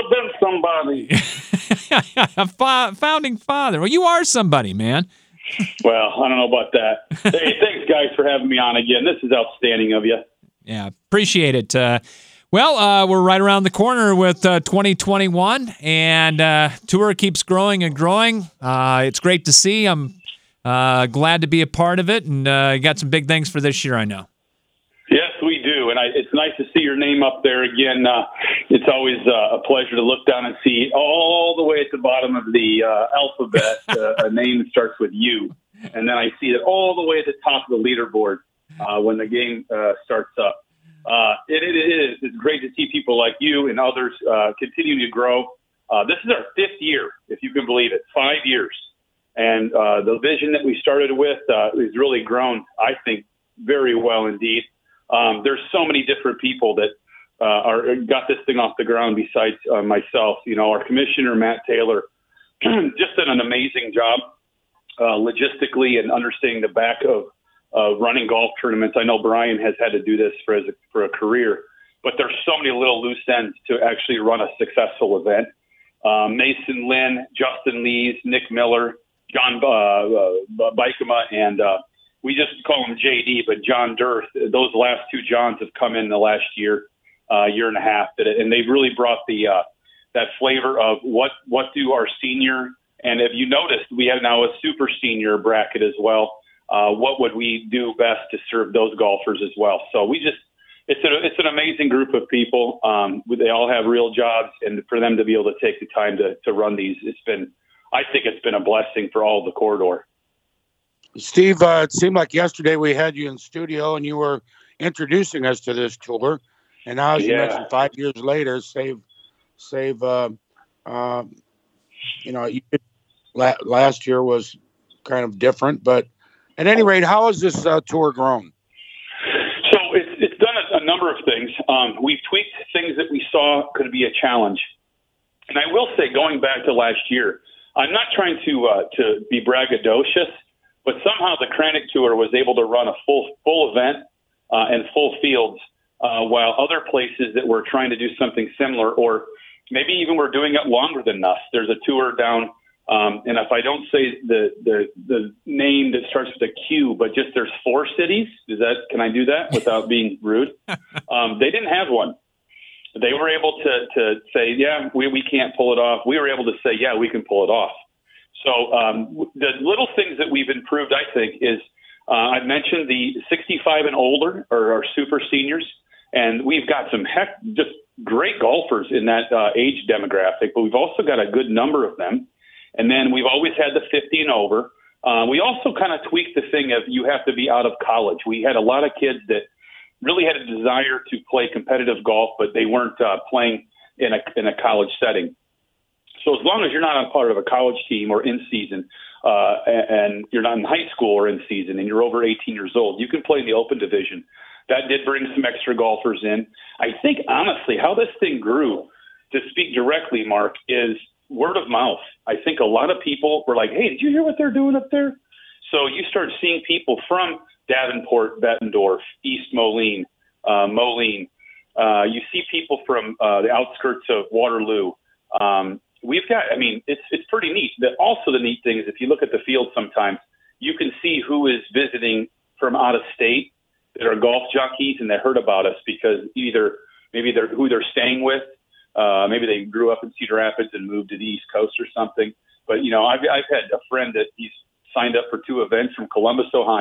have been somebody. A fa- founding father. Well, you are somebody, man. Well, I don't know about that. Hey, thanks, guys, for having me on again. This is outstanding of you. Yeah, appreciate it. Uh, well, uh, we're right around the corner with uh, twenty twenty-one, and uh, tour keeps growing and growing. Uh, it's great to see. I'm uh, glad to be a part of it, and uh, you got some big things for this year, I know. Yes, we do, and I, it's nice to see your name up there again. Uh, it's always uh, a pleasure to look down and see all the way at the bottom of the uh, alphabet, uh, a name that starts with U, and then I see it all the way at the top of the leaderboard uh, when the game uh, starts up. Uh, it, it is. It's great to see people like you and others uh, continue to grow. Uh, this is our fifth year, if you can believe it, five years. And uh, the vision that we started with uh, has really grown, I think, very well indeed. Um, there's so many different people that uh, are got this thing off the ground besides uh, myself. You know, our commissioner, Matt Taylor, just did an amazing job uh, logistically and understanding the back of uh, running golf tournaments. I know Brian has had to do this for, as a, for a career, but there's so many little loose ends to actually run a successful event. Um, Mason Lynn, Justin Lees, Nick Miller, John uh, uh, Bikema, and uh, we just call him J D, but John Durth. Those last two Johns have come in the last year, uh, year and a half, and they've really brought the uh, that flavor of what what do our senior, and if you noticed, we have now a super senior bracket as well. Uh, what would we do best to serve those golfers as well? So we just it's a, it's an amazing group of people. Um, they all have real jobs, and for them to be able to take the time to to run these, it's been I think it's been a blessing for all of the corridor. Steve, uh, it seemed like yesterday we had you in studio and you were introducing us to this tour. And now, as you Yeah. mentioned, five years later, save, save, uh, um, you know, you, la- last year was kind of different. But at any rate, how has this uh, tour grown? So it's, it's done a, a number of things. Um, we've tweaked things that we saw could be a challenge. And I will say, going back to last year, I'm not trying to uh, to be braggadocious, but somehow the Krandic Tour was able to run a full full event uh, and full fields, uh, while other places that were trying to do something similar, or maybe even were doing it longer than us. There's a tour down, um, and if I don't say the, the the name that starts with a Q, but just there's four cities. Is that can I do that without being rude? Um, they didn't have one. They were able to to say, yeah, we, we can't pull it off. We were able to say, yeah, we can pull it off. So um, the little things that we've improved, I think, is uh, I've mentioned the sixty-five and older or our super seniors, and we've got some heck just great golfers in that uh, age demographic, but we've also got a good number of them. And then we've always had the fifty and over. Uh, we also kind of tweaked the thing of you have to be out of college. We had a lot of kids that really had a desire to play competitive golf, but they weren't uh, playing in a in a college setting. So as long as you're not on part of a college team or in season, uh, and you're not in high school or in season, and you're over eighteen years old, you can play in the open division. That did bring some extra golfers in. I think, honestly, how this thing grew, to speak directly, Mark, is word of mouth. I think a lot of people were like, hey, did you hear what they're doing up there? So you start seeing people from Davenport, Bettendorf, East Moline, uh, Moline. Uh, you see people from uh, the outskirts of Waterloo. Um, we've got, I mean, it's it's pretty neat. The, also the neat thing is if you look at the field sometimes, you can see who is visiting from out of state that are golf jockeys and they heard about us because either maybe they're who they're staying with, uh, maybe they grew up in Cedar Rapids and moved to the East Coast or something. But, you know, I've, I've had a friend that he's signed up for two events from Columbus, Ohio.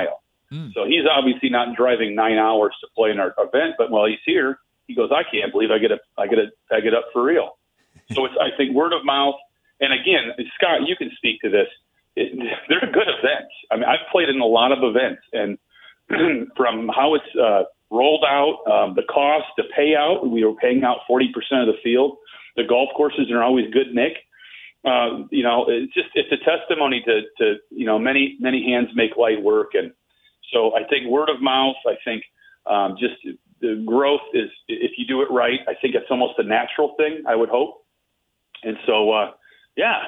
Mm. So he's obviously not driving nine hours to play in our event, but while he's here, he goes, I can't believe I get a, I get a, I get up for real. So it's, I think word of mouth. And again, Scott, you can speak to this. It, they're good events. I mean, I've played in a lot of events, and from how it's uh, rolled out, um, the cost, the payout, we were paying out forty percent of the field. The golf courses are always good, Nick. Uh, you know, it's just, it's a testimony to, to, you know, many, many hands make light work. And so I think word of mouth, I think um, just the growth is, if you do it right, I think it's almost a natural thing, I would hope. And so, uh, yeah.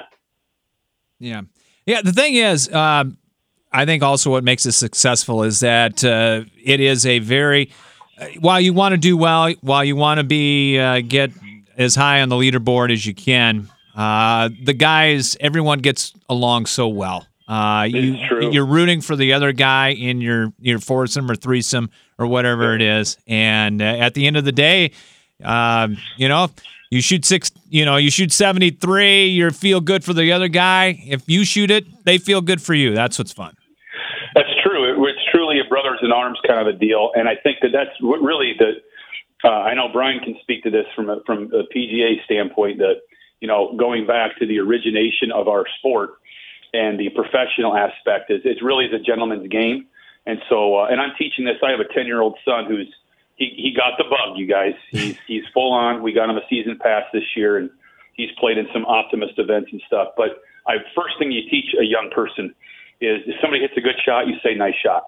Yeah. Yeah. The thing is, um, I think also what makes it successful is that uh, it is a very, uh, while you want to do well, while you want to be, uh, get as high on the leaderboard as you can, uh, the guys, everyone gets along so well. Uh, you, you're rooting for the other guy in your, your foursome or threesome or whatever it is. And uh, at the end of the day, uh, you know, you shoot six, you know, you shoot seventy-three, you feel good for the other guy. If you shoot it, they feel good for you. That's what's fun. That's true. It, it's truly a brothers in arms kind of a deal. And I think that that's what really the, uh, I know Brian can speak to this from a, from a P G A standpoint, that, you know, going back to the origination of our sport and the professional aspect is it's really the gentleman's game. And so, uh, and I'm teaching this. I have a ten-year-old son who's, he, he got the bug, you guys. He's, he's full on. We got him a season pass this year, and he's played in some Optimist events and stuff. But I, first thing you teach a young person is if somebody hits a good shot, you say, nice shot.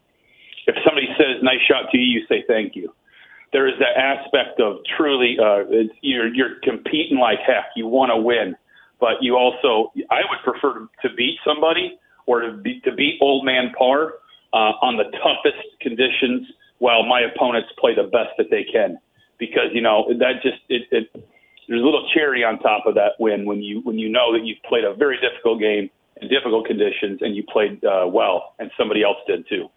If somebody says nice shot to you, you say thank you. There is that aspect of truly, uh, it's, you're, you're competing like heck. You want to win, but you also, I would prefer to beat somebody or to, be, to beat old man par uh, on the toughest conditions while my opponents play the best that they can. Because, you know, that just, it, it there's a little cherry on top of that win when you, when you know that you've played a very difficult game in difficult conditions and you played uh, well, and somebody else did too.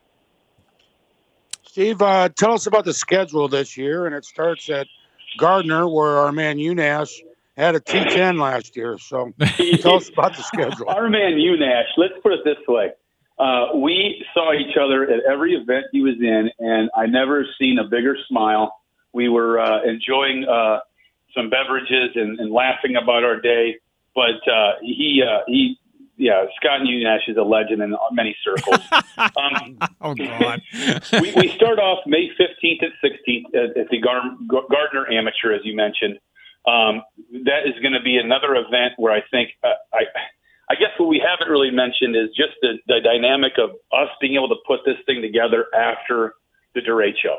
Steve, uh, tell us about the schedule this year, and it starts at Gardner, where our man UNash had a T ten last year. So tell us about the schedule. Our man UNash, let's put it this way. Uh, we saw each other at every event he was in, and I never seen a bigger smile. We were uh, enjoying uh, some beverages and, and laughing about our day, but uh, he uh, he. Yeah, Scott UNash is a legend in many circles. Um, oh, God. we, we start off May fifteenth and sixteenth at, at the Gar- Gardner Amateur, as you mentioned. Um, that is going to be another event where I think, uh, I I guess what we haven't really mentioned is just the, the dynamic of us being able to put this thing together after the Durate show.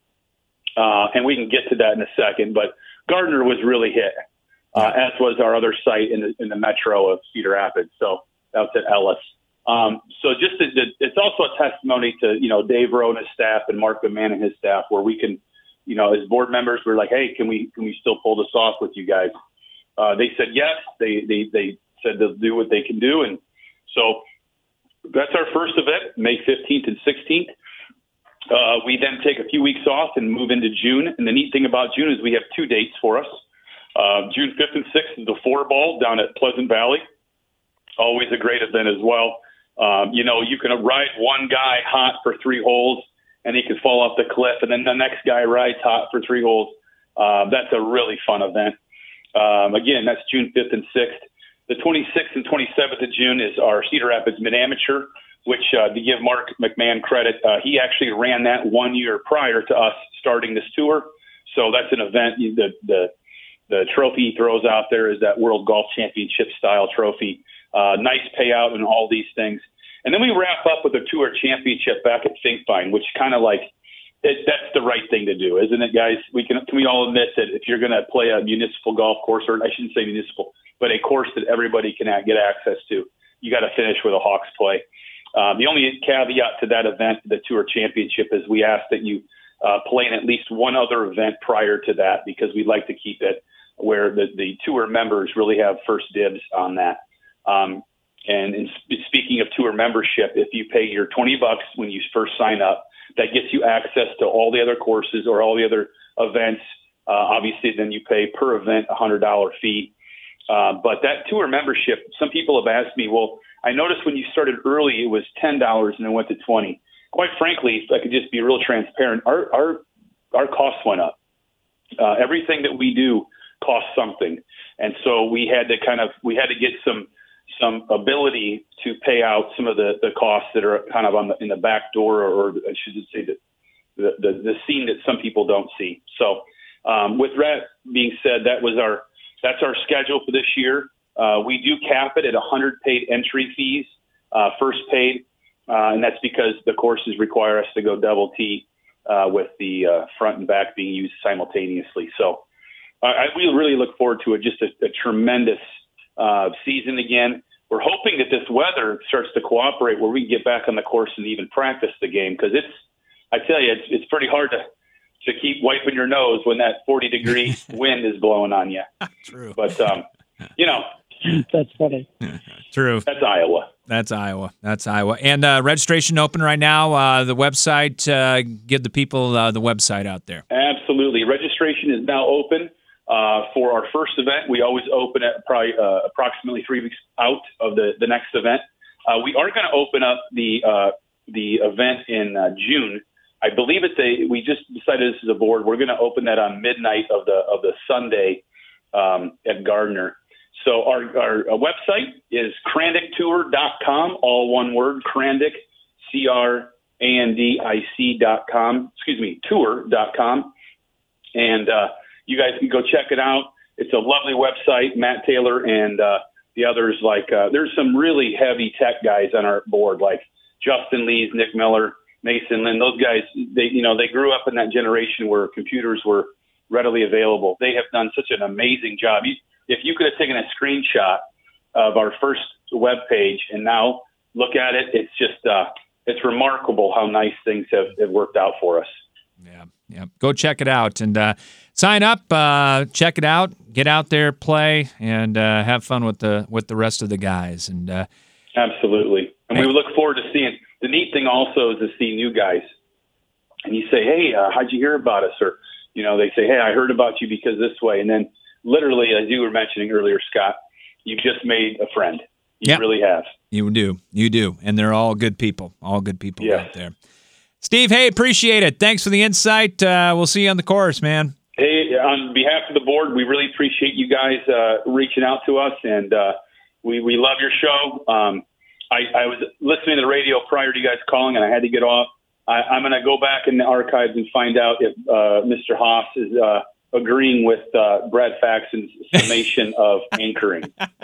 Uh, and we can get to that in a second, but Gardner was really hit. Uh, as was our other site in the, in the metro of Cedar Rapids. So that's at Ellis. Um, so just to, to, it's also a testimony to, you know, Dave Rowe and his staff and Mark McMahon and his staff, where we can, you know, as board members, we're like, hey, can we can we still pull this off with you guys? Uh, they said yes. They, they they said they'll do what they can do. And so that's our first event, May fifteenth and sixteenth. Uh, we then take a few weeks off and move into June. And the neat thing about June is we have two dates for us. Uh, June fifth and sixth is the four ball down at Pleasant Valley. Always a great event as well. Um, you know, you can ride one guy hot for three holes and he can fall off the cliff, and then the next guy rides hot for three holes. Uh, that's a really fun event. Um, again, that's June fifth and sixth. The twenty-sixth and twenty-seventh of June is our Cedar Rapids Mid-Amateur, which, uh, to give Mark McMahon credit, uh, he actually ran that one year prior to us starting this tour. So that's an event. The, the The trophy he throws out there is that World Golf Championship style trophy. Uh, nice payout and all these things. And then we wrap up with a tour championship back at Finkbine, which kind of like, it, that's the right thing to do, isn't it, guys? We can, can we all admit that if you're going to play a municipal golf course, or I shouldn't say municipal, but a course that everybody can get access to, you got to finish with a Hawks play. Um, the only caveat to that event, the tour championship, is we ask that you uh, play in at least one other event prior to that, because we'd like to keep it where the, the tour members really have first dibs on that. Um, and in sp- speaking of tour membership, if you pay your twenty bucks when you first sign up, that gets you access to all the other courses or all the other events. Uh, obviously, then you pay per event a one hundred dollars fee. Uh, but that tour membership, some people have asked me, well, I noticed when you started early, it was ten dollars and it went to twenty dollars. quite frankly, if I could just be real transparent, our our our costs went up. Uh, everything that we do costs something, and so we had to kind of we had to get some some ability to pay out some of the, the costs that are kind of on the in the back door, or, or I should say the the, the the scene that some people don't see. So um, with that being said, that was our that's our schedule for this year. Uh, we do cap it at one hundred paid entry fees, uh, first paid, uh, and that's because the courses require us to go double T uh, with the uh, front and back being used simultaneously. So uh, I, we really look forward to it. Just a, a tremendous uh, season again. We're hoping that this weather starts to cooperate where we can get back on the course and even practice the game, because it's, I tell you, it's, it's pretty hard to, to keep wiping your nose when that forty degree wind is blowing on you. True. But, um, you know, that's funny. True. That's Iowa. That's Iowa. That's Iowa. And uh, registration open right now. Uh, the website, uh, give the people uh, the website out there. Absolutely. Registration is now open uh, for our first event. We always open at probably uh, approximately three weeks out of the, the next event. Uh, we are going to open up the uh, the event in uh, June. I believe it's a. We just decided this is a board. We're going to open that on midnight of the of the Sunday um, at Gardner. So our, our, our website is crandic tour dot com, all one word, Crandic, C R A N D I C dot com, excuse me, tour dot com. And uh, you guys can go check it out. It's a lovely website. Matt Taylor and uh, the others, like, uh, there's some really heavy tech guys on our board, like Justin Lees, Nick Miller, Mason Lynn. Those guys, they, you know, they grew up in that generation where computers were readily available. They have done such an amazing job. You, If you could have taken a screenshot of our first web page and now look at it, it's just uh, it's remarkable how nice things have, have worked out for us. Yeah, yeah. Go check it out and uh, sign up. Uh, check it out. Get out there, play, and uh, have fun with the with the rest of the guys. And uh, absolutely. And we look forward to seeing. The neat thing also is to see new guys. And you say, "Hey, uh, how'd you hear about us?" Or you know, they say, "Hey, I heard about you because this way," and then. Literally, as you were mentioning earlier, Scott, you've just made a friend. You yep. really have. You do. You do. And they're all good people. All good people yes. out there. Steve, hey, appreciate it. Thanks for the insight. Uh, we'll see you on the course, man. Hey, on behalf of the board, we really appreciate you guys uh, reaching out to us, and uh, we, we love your show. Um, I, I was listening to the radio prior to you guys calling, and I had to get off. I, I'm going to go back in the archives and find out if uh, Mister Haas is uh, – agreeing with uh, Brad Faxon's summation of anchoring.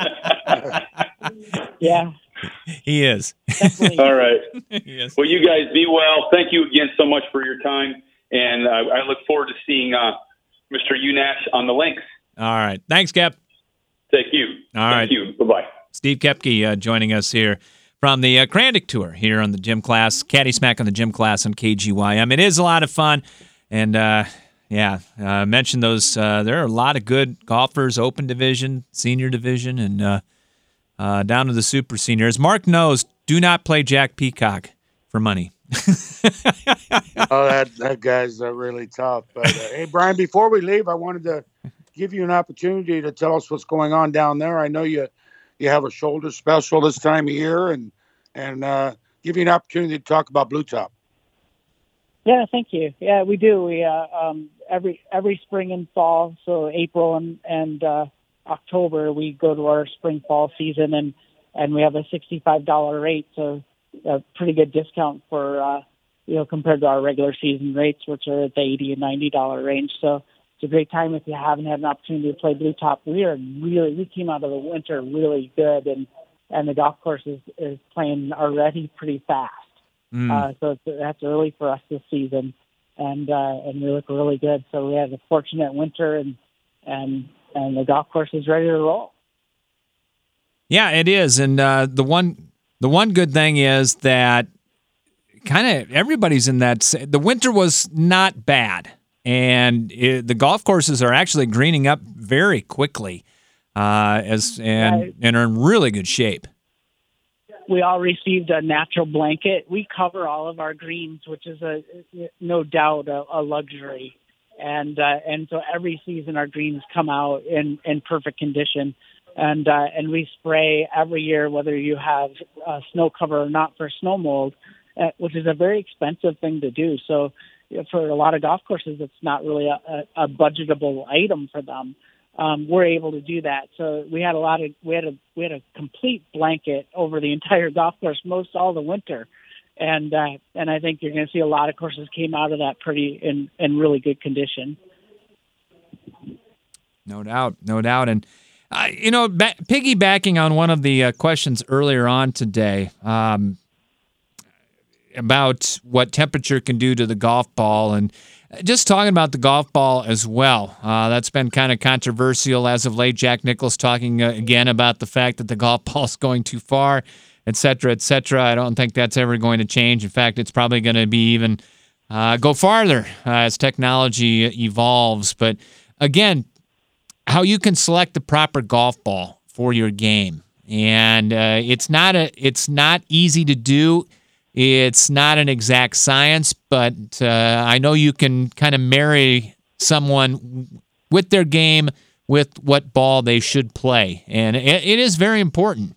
Yeah. He is. All right. Yes. Well, you guys be well. Thank you again so much for your time. And uh, I look forward to seeing uh, Mister Unash on the links. All right. Thanks, Kep. Thank you. All Thank right. you. Bye-bye. Steve Koepke uh, joining us here from the uh, Crandic Tour here on the Gym Class, Caddy Smack on the Gym Class on K G Y M. It is a lot of fun. And, uh, Yeah, I uh, mentioned those. Uh, there are a lot of good golfers, Open Division, Senior Division, and uh, uh, down to the Super Seniors. Mark knows, do not play Jack Peacock for money. Oh, that, that guy's uh, really tough. But, uh, hey, Brian, before we leave, I wanted to give you an opportunity to tell us what's going on down there. I know you you have a shoulder special this time of year, and, and uh, give you an opportunity to talk about Blue Top. Yeah, thank you. Yeah, we do. We uh, um, every every spring and fall, so April and and uh, October, we go to our spring fall season, and and we have a sixty-five dollar rate, so a pretty good discount for uh, you know compared to our regular season rates, which are at the eighty and ninety dollar range. So it's a great time if you haven't had an opportunity to play Blue Top. We are really we came out of the winter really good, and and the golf course is, is playing already pretty fast. Mm. Uh, so it's, that's early for us this season, and uh, and we look really good. So we had a fortunate winter, and and and the golf course is ready to roll. Yeah, it is, and uh, the one the one good thing is that kind of everybody's in that. The winter was not bad, and it, the golf courses are actually greening up very quickly, uh, as and Right. and are in really good shape. We all received a natural blanket. We cover all of our greens, which is a no doubt a, a luxury. And uh, and so every season our greens come out in, in perfect condition, and uh, and we spray every year, whether you have uh, snow cover or not for snow mold. uh, which is a very expensive thing to do. So you know, for a lot of golf courses, it's not really a, a, a budgetable item for them. Um, we're able to do that. So we had a lot of we had a we had a complete blanket over the entire golf course most all the winter, and uh, and I think you're going to see a lot of courses came out of that pretty in, in really good condition. No doubt, no doubt, and uh, you know, ba- piggybacking on one of the uh, questions earlier on today um, about what temperature can do to the golf ball and. Just talking about the golf ball as well. Uh, that's been kind of controversial as of late. Jack Nicklaus talking uh, again about the fact that the golf ball is going too far, et cetera, et cetera. I don't think that's ever going to change. In fact, it's probably going to be even uh, go farther uh, as technology evolves. But again, how you can select the proper golf ball for your game, and uh, it's not a it's not easy to do. It's not an exact science, but uh, I know you can kind of marry someone with their game with what ball they should play, and it, it is very important.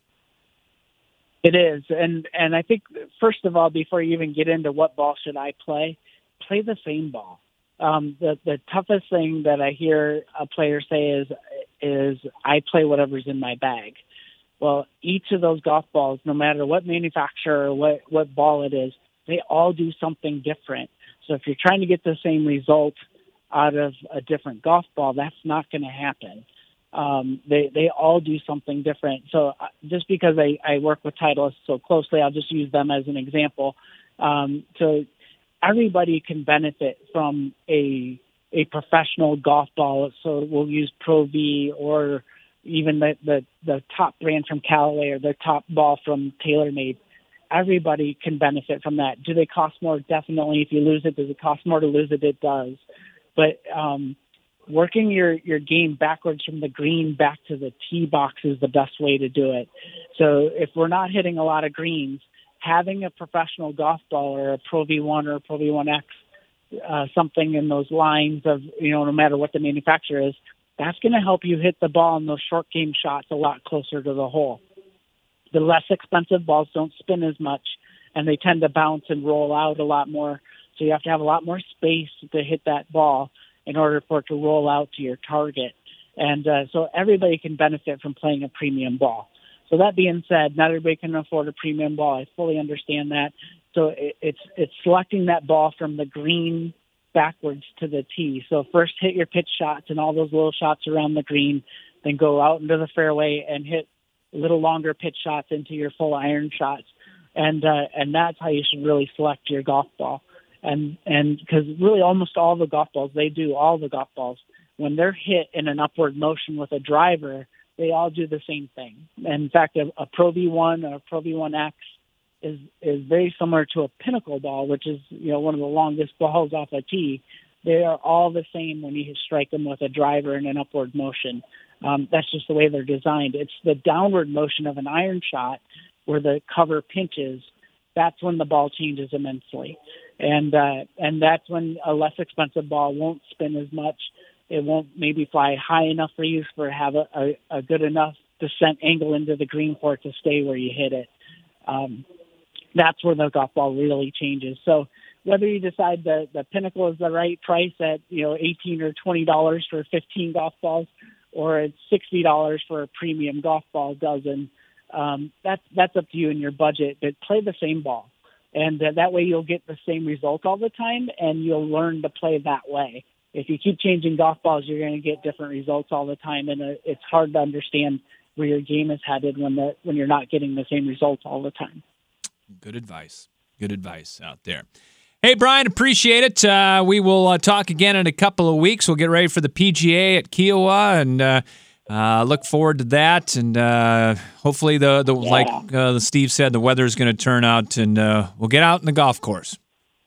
It is, and and I think first of all, before you even get into what ball should I play, play the same ball. Um, the the toughest thing that I hear a player say is is I play whatever's in my bag. Well, each of those golf balls, no matter what manufacturer or what, what ball it is, they all do something different. So if you're trying to get the same result out of a different golf ball, that's not going to happen. Um, they they all do something different. So just because I, I work with Titleist so closely, I'll just use them as an example. Um, so everybody can benefit from a a professional golf ball. So we'll use Pro V or even the, the, the top brand from Callaway or the top ball from TaylorMade. Everybody can benefit from that. Do they cost more? Definitely. If you lose it, does it cost more to lose it? It does. But um, working your, your game backwards from the green back to the tee box is the best way to do it. So if we're not hitting a lot of greens, having a professional golf ball or a Pro V one or a Pro V one X, uh, something in those lines of, you know, no matter what the manufacturer is, that's going to help you hit the ball in those short game shots a lot closer to the hole. The less expensive balls don't spin as much, and they tend to bounce and roll out a lot more. So you have to have a lot more space to hit that ball in order for it to roll out to your target. And uh, so everybody can benefit from playing a premium ball. So that being said, not everybody can afford a premium ball. I fully understand that. So it, it's it's selecting that ball from the green backwards to the tee. So first hit your pitch shots and all those little shots around the green, then go out into the fairway and hit a little longer pitch shots into your full iron shots. And uh, and that's how you should really select your golf ball. And and because really almost all the golf balls, they do all the golf balls, when they're hit in an upward motion with a driver, they all do the same thing. And in fact, a, a Pro V one or a Pro V one X is is very similar to a Pinnacle ball, which is, you know, one of the longest balls off a tee. They are all the same when you strike them with a driver in an upward motion. Um, that's just the way they're designed. It's the downward motion of an iron shot where the cover pinches. That's when the ball changes immensely. And uh, and that's when a less expensive ball won't spin as much. It won't maybe fly high enough for you for have a, a, a good enough descent angle into the green for it to stay where you hit it. Um, that's where the golf ball really changes. So whether you decide that the Pinnacle is the right price at, you know, eighteen or twenty dollars for fifteen golf balls, or it's sixty dollars for a premium golf ball dozen, um, that's that's up to you and your budget. But play the same ball, and uh, that way you'll get the same result all the time, and you'll learn to play that way. If you keep changing golf balls, you're going to get different results all the time, and uh, it's hard to understand where your game is headed when the when you're not getting the same results all the time. Good advice. Good advice out there. Hey, Brian, appreciate it. Uh, we will uh, talk again in a couple of weeks. We'll get ready for the P G A at Kiowa, and uh, uh, look forward to that. And uh, hopefully, the, the yeah. like uh, the Steve said, the weather is going to turn out, and uh, we'll get out in the golf course.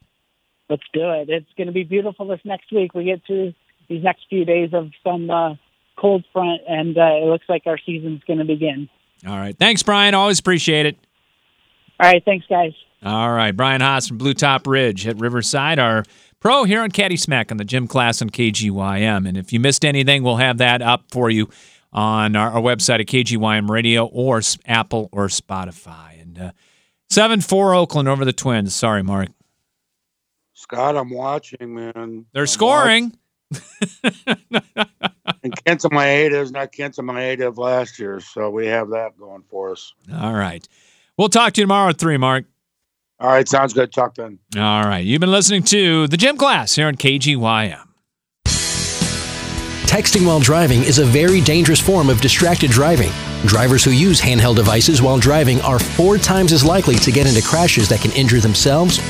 Let's do it. It's going to be beautiful this next week. We get through these next few days of some uh, cold front, and uh, it looks like our season's going to begin. All right. Thanks, Brian. Always appreciate it. All right. Thanks, guys. All right. Brian Haas from Blue Top Ridge at Riverside, our pro here on Caddy Smack on the gym class on K G Y M. And if you missed anything, we'll have that up for you on our, our website at K G Y M Radio or Apple or Spotify. And uh, seven four Oakland over the Twins. Sorry, Mark. Scott, I'm watching, man. They're I'm scoring. And Kenta Maeda is not Kenta Maeda of last year, so we have that going for us. All right. We'll talk to you tomorrow at three, Mark. All right, sounds good. Talk then. All right. You've been listening to The Gym Class here on K G Y M. Texting while driving is a very dangerous form of distracted driving. Drivers who use handheld devices while driving are four times as likely to get into crashes that can injure themselves